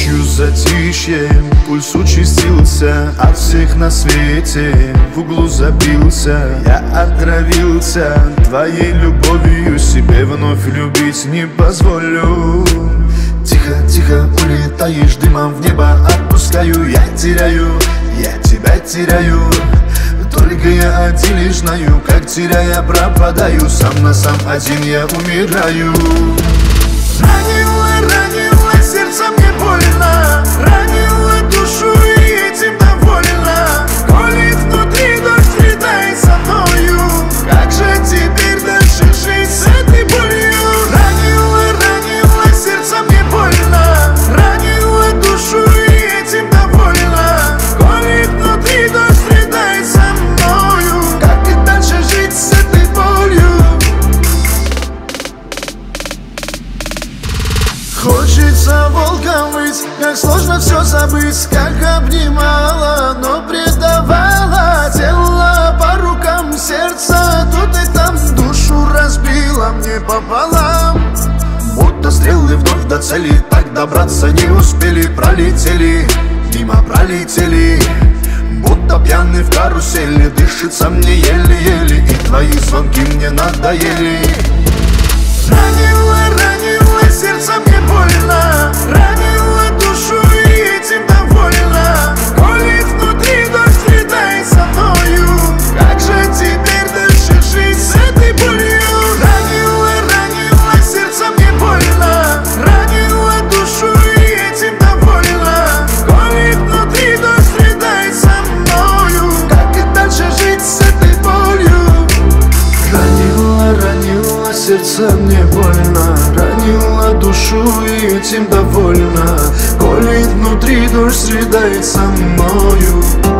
Ночью затишье, пульс участился, от всех на свете в углу забился. Я отравился твоей любовью, себе вновь любить не позволю. Тихо, тихо улетаешь, дымом в небо отпускаю. Я тебя теряю. Только я один лишь знаю, как теряя пропадаю. Сам на сам один я умираю. Ранила сердце, мне больно. Ранила душу и этим довольна. Колет внутри, дождь летает со мною. Как же теперь дальше жить с этой болью? Ранила сердце, мне больно. Ранила душу и этим довольна. Колет внутри, дождь летает со мною. Как и дальше жить с этой болью? Хочется волком выть, как сложно все забыть. Как обнимала, но предавала. Тело по рукам, сердце тут и там. Душу разбила мне пополам. Будто стрелы вновь до цели, так добраться не успели. Пролетели, мимо пролетели. Будто пьяный в карусели, дышится мне еле-еле. И твои звонки мне надоели. Ранила сердце, мне больно. Ранила душу и этим довольна. Колет внутри, дождь летает со мною. Как же теперь дальше жить с этой болью? Ранила сердце, мне больно. Ранила душу и этим довольна. Колет внутри, дождь летает со мною. Как и дальше жить с этой болью? Ранила сердце, мне больно. Ранила душу и этим довольна. Колет внутри, дождь летает со мною.